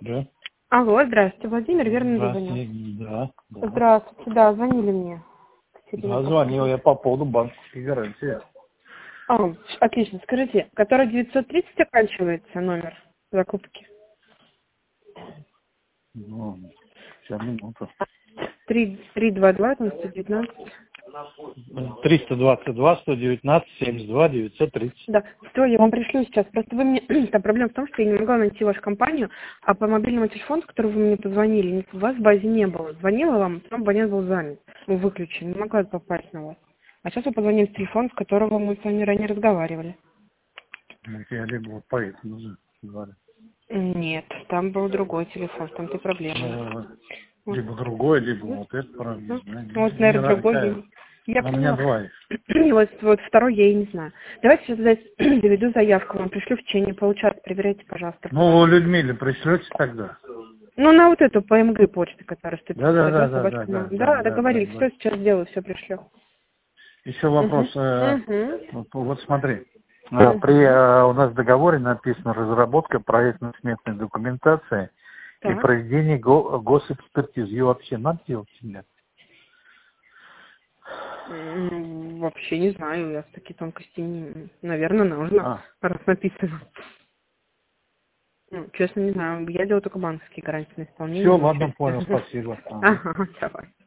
Да. Алло, здравствуйте, Владимир, верно ли Здравствуйте. звоню? Да. Здравствуйте, да, звонили мне. Да, звонил я по поводу банковской гарантии. Отлично, скажите, который 930 оканчивается номер закупки? Ну, сейчас минуту. 322, там 119. 322, 119, 72, 930. Да, все, я вам пришлю сейчас. Просто вы мне... Там проблема в том, что я не могла найти вашу компанию, а по мобильному телефону, с которого вы мне позвонили, у вас в базе не было. Звонила вам, потом абонент был занят. Мы выключили, не могла попасть на вас. А сейчас вы позвонили с телефона, с которого мы с вами ранее разговаривали. Я либо вот по этому звали. Нет, там был другой телефон, там ты проблема. Вот. Либо другой, либо вот это, правда, не Ну, знаю. вот, Не наверное, другой. знаю, Я у меня поняла. два их. Вот второй я и не знаю. Давайте сейчас доведу заявку, вам пришлю в течение получаса, проверяйте, пожалуйста. Ну, Людмиле пришлете тогда? Ну, на вот эту ПМГ почту, которая 152 собачка. Да, договорились, Да. все сейчас сделаю, все пришлю. Еще вопрос. Угу. Вот смотри. У нас в договоре написано разработка проектно-сметной документации и Так. проведение госэкспертизы. Ее вообще надо делать или нет? Вообще не знаю, я в такие тонкости не... Наверное, нужно, раз написано. Честно, не знаю. Я делаю только банковские гарантии на исполнение. Все, ладно, понял, спасибо. Ага, давай.